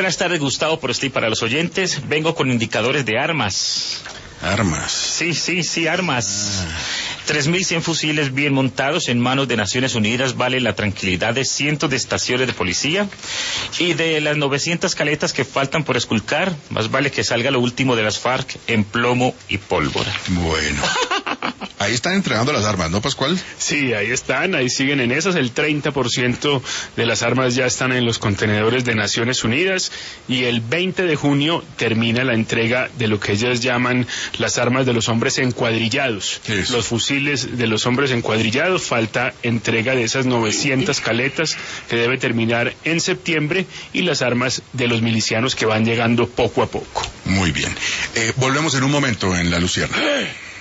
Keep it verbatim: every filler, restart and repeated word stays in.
buenas tardes, Gustavo, por este y para los oyentes. Vengo con indicadores de armas. Armas. Sí, sí, sí, armas. Ah. tres mil cien fusiles bien montados en manos de Naciones Unidas vale la tranquilidad de cientos de estaciones de policía, y de las novecientas caletas que faltan por esculcar, más vale que salga lo último de las FARC en plomo y pólvora. Bueno. Ahí están entregando las armas, ¿no, Pascual? Sí, ahí están, ahí siguen en esas. El treinta por ciento de las armas ya están en los contenedores de Naciones Unidas, y el veinte de junio termina la entrega de lo que ellas llaman las armas de los hombres encuadrillados. Los fusiles de los hombres encuadrillados, falta entrega de esas novecientas caletas que debe terminar en septiembre, y las armas de los milicianos que van llegando poco a poco. Muy bien. Eh, volvemos en un momento en La Lucierna.